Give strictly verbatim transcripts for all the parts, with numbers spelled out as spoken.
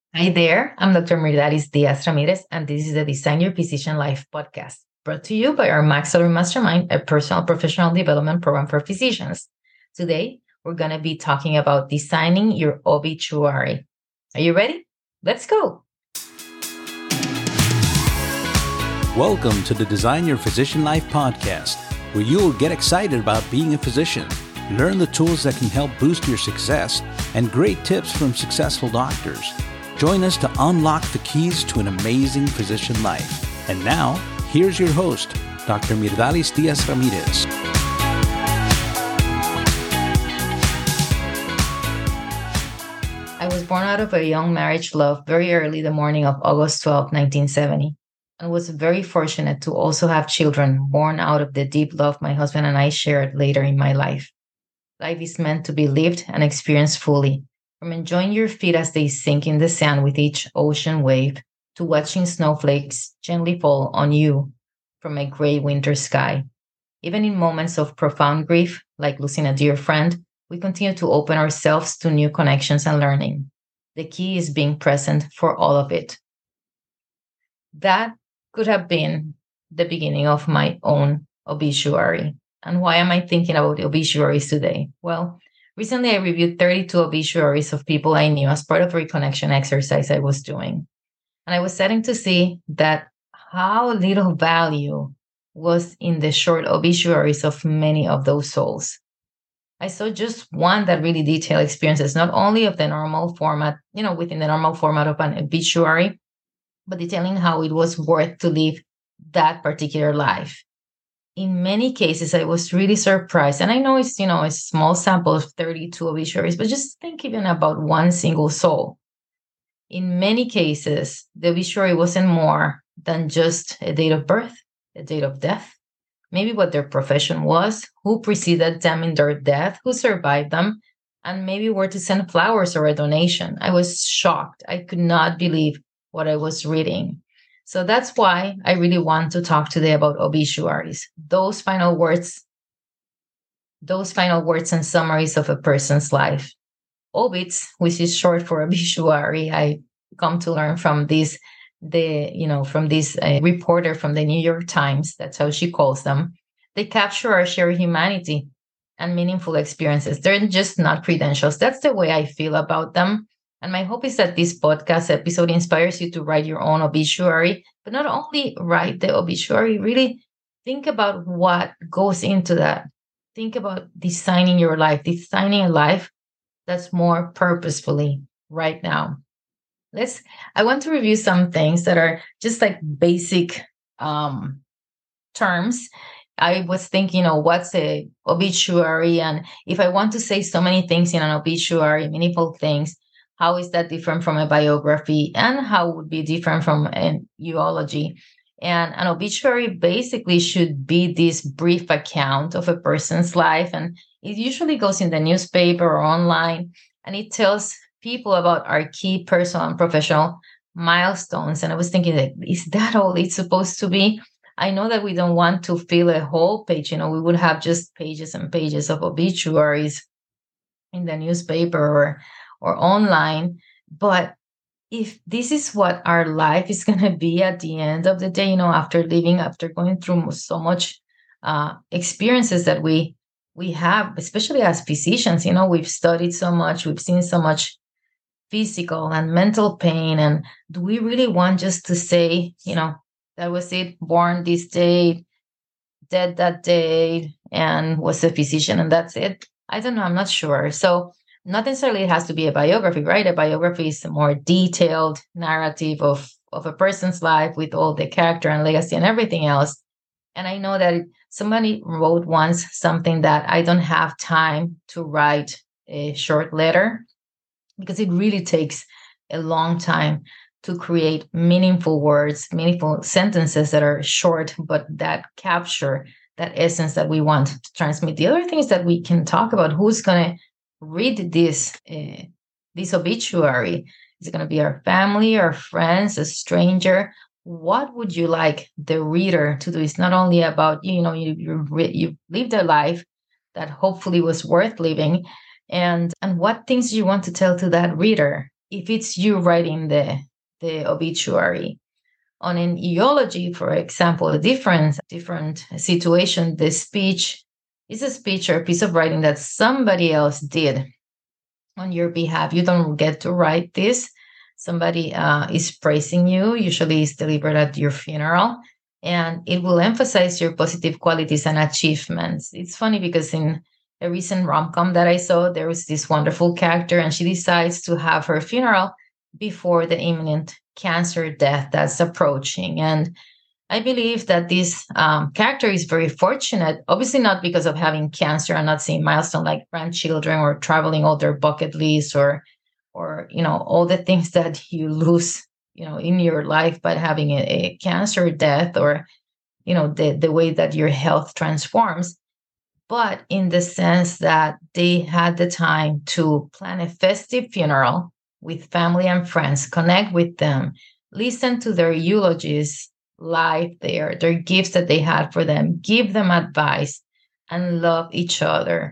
Hi there, I'm Doctor Mirdalis Diaz Ramirez, and this is the Design Your Physician Life podcast, brought to you by our Maxillary Mastermind, a personal professional development program for physicians. Today, we're going to be talking about designing your obituary. Are you ready? Let's go. Welcome to the Design Your Physician Life podcast, where you will get excited about being a physician, learn the tools that can help boost your success, and great tips from successful doctors. Join us to unlock the keys to an amazing physician life. And now, here's your host, Doctor Mirdalis Diaz Ramirez. I was born out of a young marriage love very early the morning of August twelfth, nineteen seventy, and was very fortunate to also have children born out of the deep love my husband and I shared later in my life. Life is meant to be lived and experienced fully, from enjoying your feet as they sink in the sand with each ocean wave to watching snowflakes gently fall on you from a gray winter sky. Even in moments of profound grief, like losing a dear friend, we continue to open ourselves to new connections and learning. The key is being present for all of it. That could have been the beginning of my own obituary. And why am I thinking about obituaries today? Well, recently I reviewed thirty-two obituaries of people I knew as part of a reconnection exercise I was doing. And I was starting to see that how little value was in the short obituaries of many of those souls. I saw just one that really detailed experiences, not only of the normal format, you know, within the normal format of an obituary, but detailing how it was worth to live that particular life. In many cases, I was really surprised. And I know it's, you know, a small sample of thirty-two obituaries, but just think even about one single soul. In many cases, the obituary wasn't more than just a date of birth, a date of death, maybe what their profession was, who preceded them in their death, who survived them, and maybe where to send flowers or a donation. I was shocked. I could not believe what I was reading. So that's why I really want to talk today about obituaries, those final words, those final words and summaries of a person's life. Obits, which is short for obituary, I come to learn from this, the you know, from this uh, reporter from the New York Times. That's how she calls them. They capture our shared humanity and meaningful experiences. They're just not credentials. That's the way I feel about them. And my hope is that this podcast episode inspires you to write your own obituary, but not only write the obituary, really think about what goes into that. Think about designing your life, designing a life that's more purposefully right now. Let's, I want to review some things that are just like basic um, terms. I was thinking, you know, what's a obituary? And if I want to say so many things in an obituary, meaningful things, how is that different from a biography, and how would be different from an eulogy? And an obituary basically should be this brief account of a person's life. And it usually goes in the newspaper or online, and it tells people about our key personal and professional milestones. And I was thinking, that is that all it's supposed to be? I know that we don't want to fill a whole page. You know, we would have just pages and pages of obituaries in the newspaper or or online. But if this is what our life is going to be at the end of the day, you know, after living, after going through so much uh, experiences that we we have, especially as physicians, you know, we've studied so much, we've seen so much physical and mental pain. And do we really want just to say, you know, that was it, born this day, dead that day, and was a physician, and that's it? I don't know. I'm not sure. So not necessarily it has to be a biography, right? A biography is a more detailed narrative of, of a person's life with all the character and legacy and everything else. And I know that somebody wrote once something that I don't have time to write a short letter, because it really takes a long time to create meaningful words, meaningful sentences that are short, but that capture that essence that we want to transmit. The other thing is that we can talk about who's going to read this uh, this obituary. Is it going to be our family, our friends, a stranger? What would you like the reader to do? It's not only about, you know, you you you lived a life that hopefully was worth living, and and what things you want to tell to that reader. if it's you writing the, the obituary. On an eulogy, for example, a different, different situation, the speech is a speech or a piece of writing that somebody else did on your behalf. You don't get to write this. Somebody uh, is praising you. Usually it's delivered at your funeral, and it will emphasize your positive qualities and achievements. It's funny because in a recent rom-com that I saw, there was this wonderful character, and she decides to have her funeral before the imminent cancer death that's approaching. And I believe that this um, character is very fortunate, obviously not because of having cancer and not seeing milestone like grandchildren or traveling all their bucket lists or, or you know, all the things that you lose, you know, in your life, but having a, a cancer death or, you know, the, the way that your health transforms. But in the sense that they had the time to plan a festive funeral with family and friends, connect with them, listen to their eulogies live there, their gifts that they had for them, give them advice, and love each other.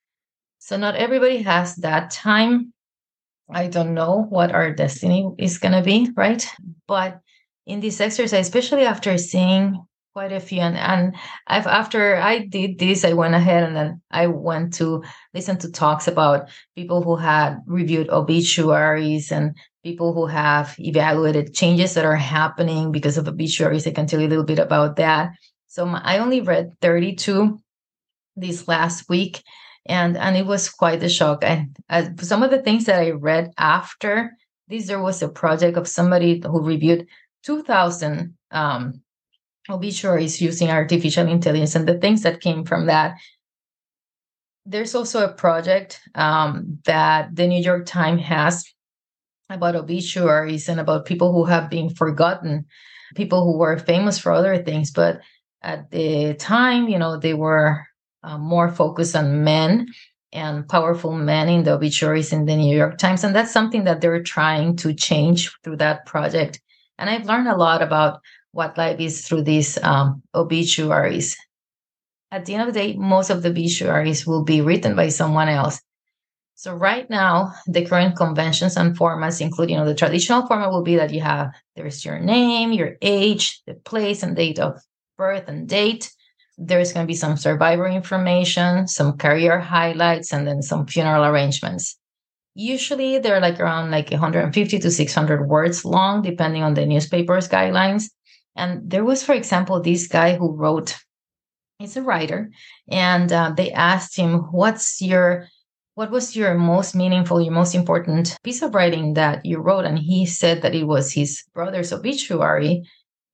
So not everybody has that time. I don't know what our destiny is going to be, right? But in this exercise, especially after seeing quite a few, and, and I've after I did this, I went ahead and then I went to listen to talks about people who had reviewed obituaries and people who have evaluated changes that are happening because of obituaries. I can tell you a little bit about that. So my, I only read thirty-two this last week, and and it was quite a shock. And uh, some of the things that I read after this, there was a project of somebody who reviewed two thousand um, obituaries using artificial intelligence, and the things that came from that. There's also a project um, that the New York Times has about obituaries and about people who have been forgotten, people who were famous for other things. But at the time, you know, they were uh, more focused on men and powerful men in the obituaries in the New York Times. And that's something that they're trying to change through that project. And I've learned a lot about what life is through these um, obituaries. At the end of the day, most of the obituaries will be written by someone else. So right now, the current conventions and formats include, you know, the traditional format will be that you have, there's your name, your age, the place and date of birth and date. There's going to be some survivor information, some career highlights, and then some funeral arrangements. Usually they're like around like one hundred fifty to six hundred words long, depending on the newspaper's guidelines. And there was, for example, this guy who wrote, he's a writer, and uh, they asked him, what's your What was your most meaningful, your most important piece of writing that you wrote? And he said that it was his brother's obituary,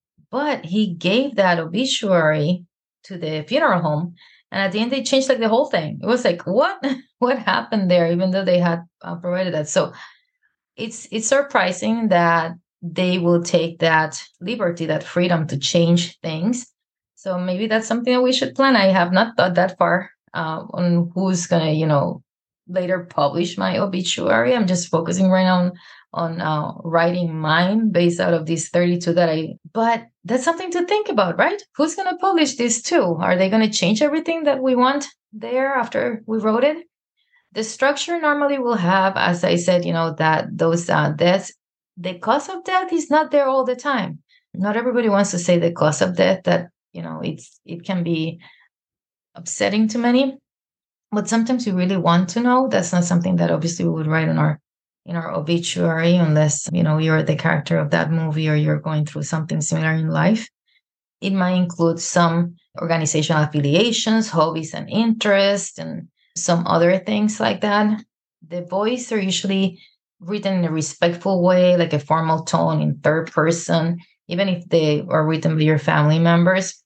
but he gave that obituary to the funeral home. And at the end, they changed like the whole thing. It was like, what, what happened there, even though they had uh, provided that. So it's, it's surprising that they will take that liberty, that freedom to change things. So maybe that's something that we should plan. I have not thought that far uh, on who's going to, you know, later publish my obituary. I'm just focusing right now on, on uh, writing mine based out of these thirty-two that I, but that's something to think about, right? Who's going to publish this too? Are they going to change everything that we want there after we wrote it? The structure normally will have, as I said, you know, that those uh, deaths, the cause of death is not there all the time. Not everybody wants to say the cause of death, that, you know, it's, it can be upsetting to many. But sometimes you really want to know. That's not something that obviously we would write in our in our obituary, unless, you know, you're the character of that movie or you're going through something similar in life. It might include some organizational affiliations, hobbies and interests, and some other things like that. The voice are usually written in a respectful way, like a formal tone in third person, even if they are written by your family members.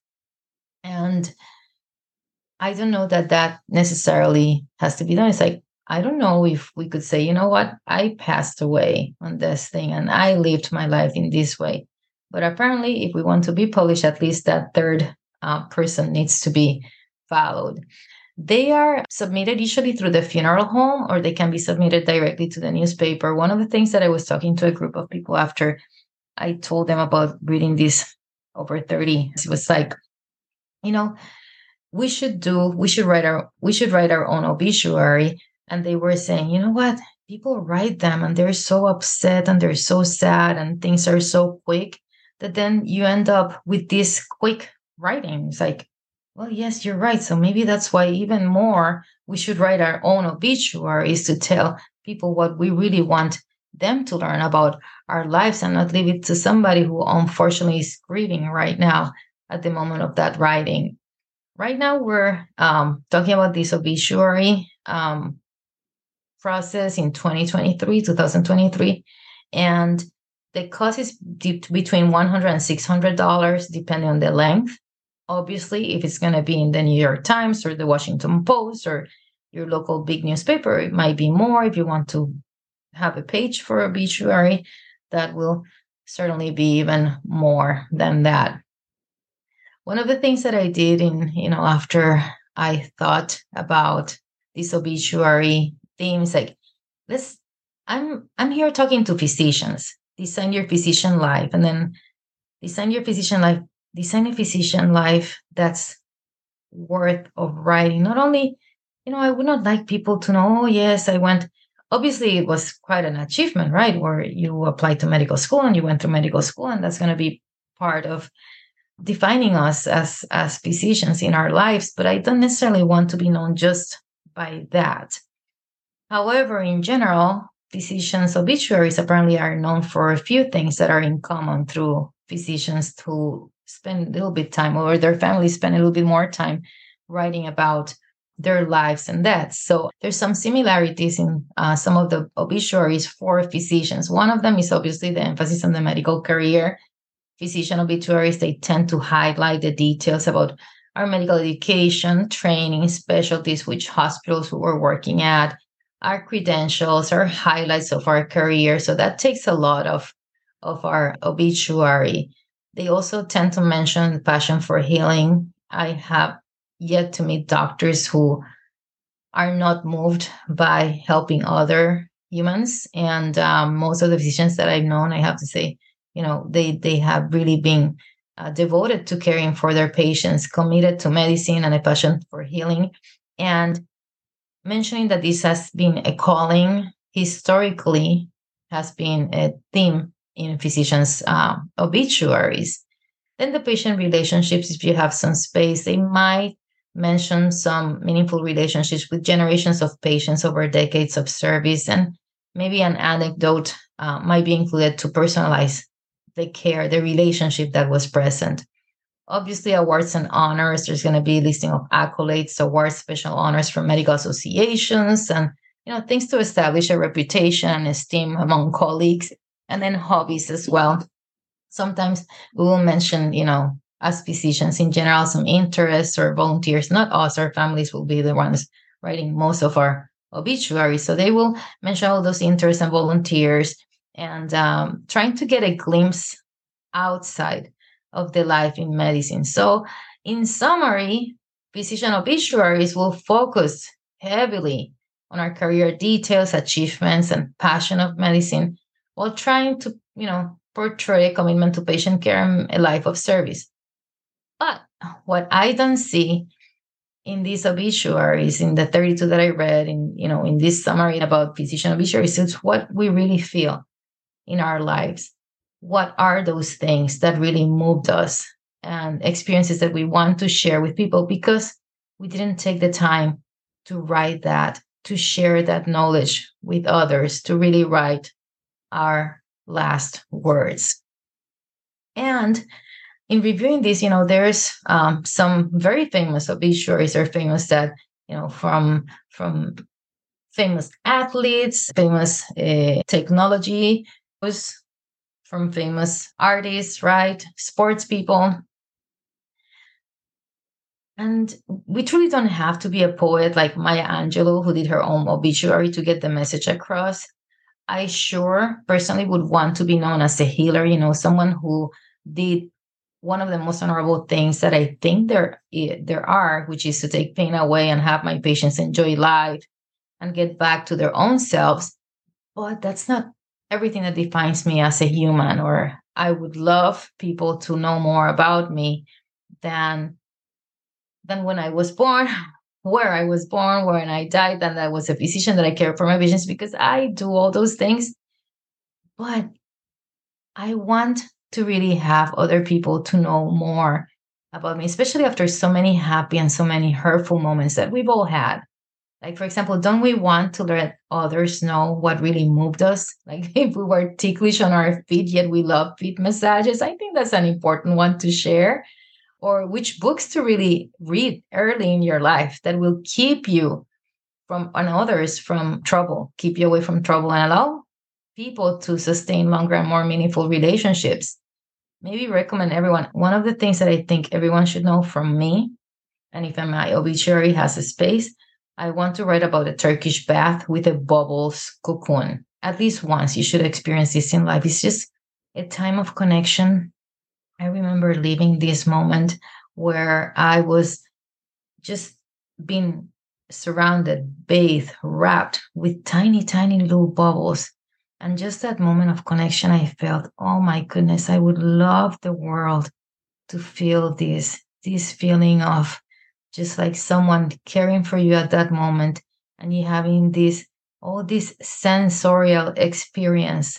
And I don't know that that necessarily has to be done. It's like, I don't know if we could say, you know what, I passed away on this thing and I lived my life in this way. But apparently, if we want to be published, at least that third uh, person needs to be followed. They are submitted usually through the funeral home, or they can be submitted directly to the newspaper. One of the things that I was talking to a group of people after I told them about reading this over thirty, it was like, you know, we should do, we should write our, we should write our own obituary. And they were saying, you know what, people write them and they're so upset and they're so sad and things are so quick that then you end up with these quick writings like, well, yes, you're right. So maybe that's why even more we should write our own obituaries to tell people what we really want them to learn about our lives and not leave it to somebody who unfortunately is grieving right now at the moment of that writing. Right now, we're um, talking about this obituary um, process in twenty twenty-three, twenty twenty-three, and the cost is deep between one hundred and six hundred dollars depending on the length. Obviously, if it's going to be in the New York Times or the Washington Post or your local big newspaper, it might be more. If you want to have a page for obituary, that will certainly be even more than that. One of the things that I did in, you know, after I thought about this obituary themes, like this, I'm I'm here talking to physicians. Design your physician life, and then design your physician life. Design a physician life that's worth of writing. Not only, you know, I would not like people to know, oh yes, I went. Obviously, it was quite an achievement, right? Where you applied to medical school and you went through medical school, and that's going to be part of defining us as as physicians in our lives. But I don't necessarily want to be known just by that. However, in general, physicians' obituaries apparently are known for a few things that are in common through physicians who spend a little bit time, or their families spend a little bit more time writing about their lives and deaths. So there's some similarities in uh, some of the obituaries for physicians. One of them is obviously the emphasis on the medical career. Physician obituaries, they tend to highlight the details about our medical education, training, specialties, which hospitals we were working at, our credentials, our highlights of our career. So that takes a lot of, of our obituary. They also tend to mention passion for healing. I have yet to meet doctors who are not moved by helping other humans. And um, most of the physicians that I've known, I have to say, you know, they, they have really been uh, devoted to caring for their patients, committed to medicine and a passion for healing. And mentioning that this has been a calling historically has been a theme in physicians' uh, obituaries. Then the patient relationships, if you have some space, they might mention some meaningful relationships with generations of patients over decades of service, and maybe an anecdote uh, might be included to personalize the care, the relationship that was present. Obviously, awards and honors, there's going to be a listing of accolades, awards, special honors from medical associations, and you know, things to establish a reputation and esteem among colleagues, and then hobbies as well. Sometimes we will mention, you know, as physicians in general, some interests or volunteers. Not us, our families will be the ones writing most of our obituaries. So they will mention all those interests and volunteers, and um, trying to get a glimpse outside of the life in medicine. So, in summary, physician obituaries will focus heavily on our career details, achievements, and passion of medicine, while trying to, you know, portray a commitment to patient care and a life of service. But what I don't see in these obituaries, in the thirty-two that I read, in you know, in this summary about physician obituaries, is what we really feel in our lives. What are those things that really moved us and experiences that we want to share with people because we didn't take the time to write that, to share that knowledge with others, to really write our last words. And in reviewing this, you know, there's um, some very famous obituaries are famous that, you know, from, from famous athletes, famous uh, technology, was from famous artists, right? Sports people. And we truly don't have to be a poet like Maya Angelou, who did her own obituary to get the message across. I sure personally would want to be known as a healer, you know, someone who did one of the most honorable things that I think there, there are, which is to take pain away and have my patients enjoy life and get back to their own selves. But that's not everything that defines me as a human, or I would love people to know more about me than than when I was born, where I was born, when I died, and I was a physician, that I care for my patients, because I do all those things. But I want to really have other people to know more about me, especially after so many happy and so many hurtful moments that we've all had. Like, for example, don't we want to let others know what really moved us? Like, if we were ticklish on our feet, yet we love feet massages, I think that's an important one to share. Or which books to really read early in your life that will keep you from and others from trouble, keep you away from trouble, and allow people to sustain longer and more meaningful relationships. Maybe recommend everyone. One of the things that I think everyone should know from me, and if my obituary has a space, I want to write about a Turkish bath with a bubbles cocoon. At least once you should experience this in life. It's just a time of connection. I remember living this moment where I was just being surrounded, bathed, wrapped with tiny, tiny little bubbles. And just that moment of connection, I felt, oh my goodness, I would love the world to feel this, this feeling of just like someone caring for you at that moment, and you having this, all this sensorial experience.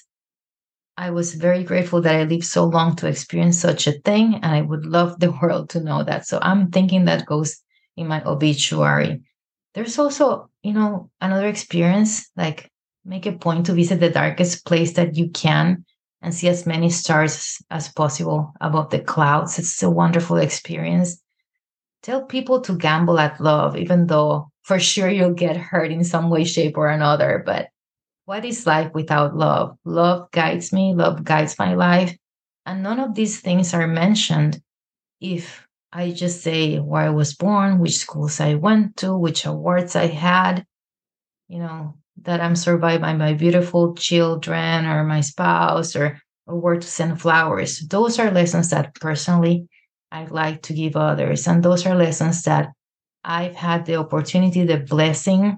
I was very grateful that I lived so long to experience such a thing, and I would love the world to know that. So I'm thinking that goes in my obituary. There's also, you know, another experience, like make a point to visit the darkest place that you can and see as many stars as possible above the clouds. It's a wonderful experience. Tell people to gamble at love, even though for sure you'll get hurt in some way, shape, or another. But what is life without love? Love guides me, love guides my life. And none of these things are mentioned if I just say where I was born, which schools I went to, which awards I had, you know, that I'm survived by my beautiful children or my spouse, or, or where to send flowers. Those are lessons that personally I'd like to give others. And those are lessons that I've had the opportunity, the blessing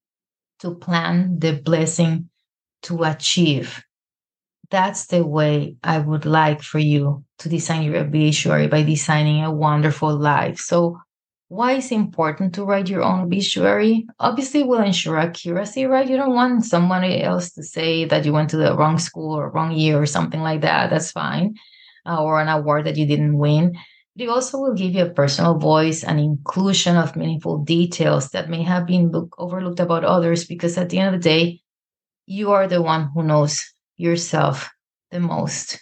to plan, the blessing to achieve. That's the way I would like for you to design your obituary, by designing a wonderful life. So, why is it important to write your own obituary? Obviously, it will ensure accuracy, right? You don't want somebody else to say that you went to the wrong school or wrong year or something like that. That's fine. Uh, or an award that you didn't win. But it also will give you a personal voice and inclusion of meaningful details that may have been look, overlooked about others, because at the end of the day, you are the one who knows yourself the most.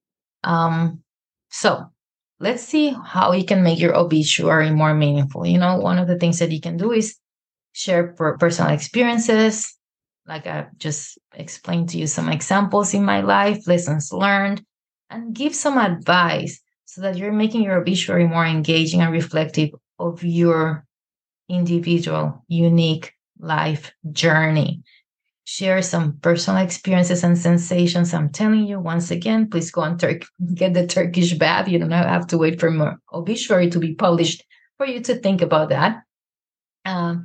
Um, so let's see how you can make your obituary more meaningful. You know, one of the things that you can do is share per- personal experiences. Like I just explained to you some examples in my life, lessons learned, and give some advice so that you're making your obituary more engaging and reflective of your individual, unique life journey. Share some personal experiences and sensations. I'm telling you, once again, please go and Tur- get the Turkish bath. You don't have to wait for more obituary to be published for you to think about that. Um,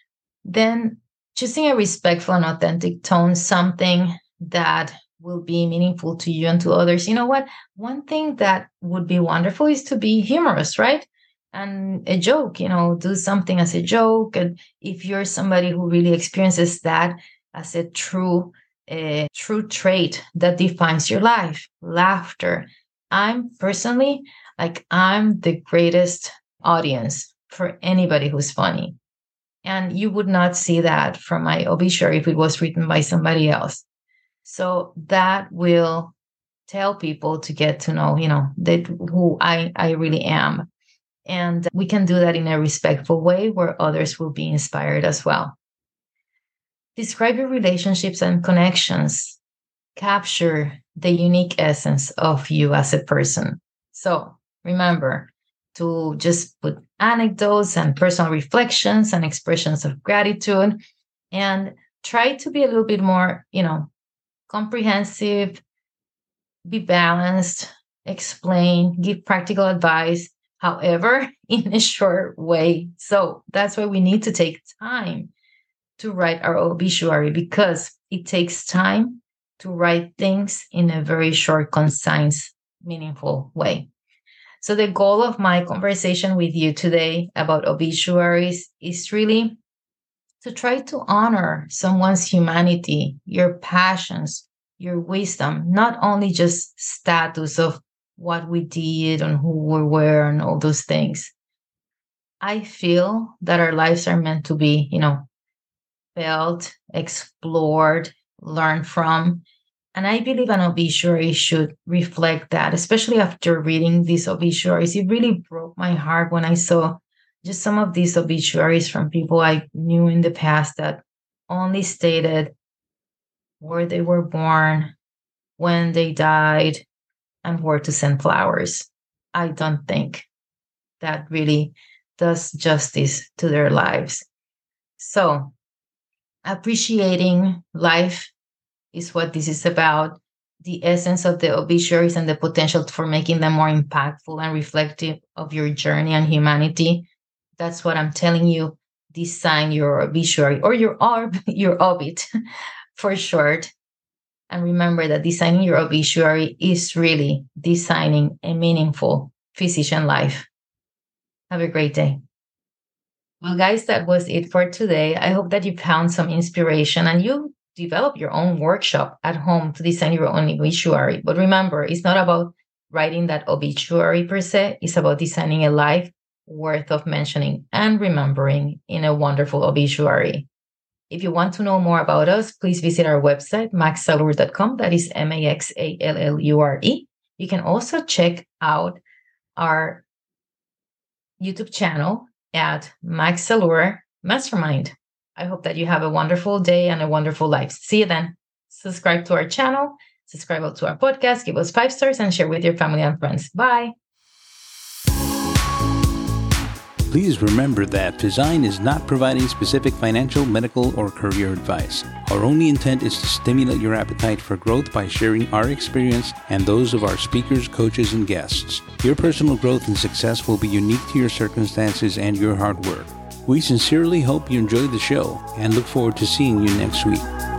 then choosing a respectful and authentic tone, something that will be meaningful to you and to others. You know what? One thing that would be wonderful is to be humorous, right? And a joke, you know, do something as a joke. And if you're somebody who really experiences that as a true, a true trait that defines your life, laughter. I'm personally, like, I'm the greatest audience for anybody who's funny. And you would not see that from my obituary if it was written by somebody else. So that will tell people to get to know, you know, that who I, I really am. And we can do that in a respectful way where others will be inspired as well. Describe your relationships and connections. Capture the unique essence of you as a person. So remember to just put anecdotes and personal reflections and expressions of gratitude, and try to be a little bit more, you know, comprehensive, be balanced, explain, give practical advice, however, in a short way. So that's why we need to take time to write our obituary, because it takes time to write things in a very short, concise, meaningful way. So the goal of my conversation with you today about obituaries is really to try to honor someone's humanity, your passions, your wisdom, not only just status of what we did and who we were and all those things. I feel that our lives are meant to be, you know, felt, explored, learned from. And I believe an obituary should reflect that, especially after reading these obituaries. It really broke my heart when I saw just some of these obituaries from people I knew in the past that only stated where they were born, when they died, and where to send flowers. I don't think that really does justice to their lives. So, appreciating life is what this is about. The essence of the obituaries and the potential for making them more impactful and reflective of your journey and humanity. That's what I'm telling you. Design your obituary or your orb, your obit for short. And remember that designing your obituary is really designing a meaningful physician life. Have a great day. Well, guys, that was it for today. I hope that you found some inspiration and you develop your own workshop at home to design your own obituary. But remember, it's not about writing that obituary per se. It's about designing a life worth of mentioning and remembering in a wonderful obituary. If you want to know more about us, please visit our website, max allure dot com. That is M A X A L L U R E. You can also check out our YouTube channel at Max Allure Mastermind. I hope that you have a wonderful day and a wonderful life. See you then. Subscribe to our channel, subscribe to our podcast, give us five stars, and share with your family and friends. Bye. Please remember that Physine is not providing specific financial, medical, or career advice. Our only intent is to stimulate your appetite for growth by sharing our experience and those of our speakers, coaches, and guests. Your personal growth and success will be unique to your circumstances and your hard work. We sincerely hope you enjoyed the show and look forward to seeing you next week.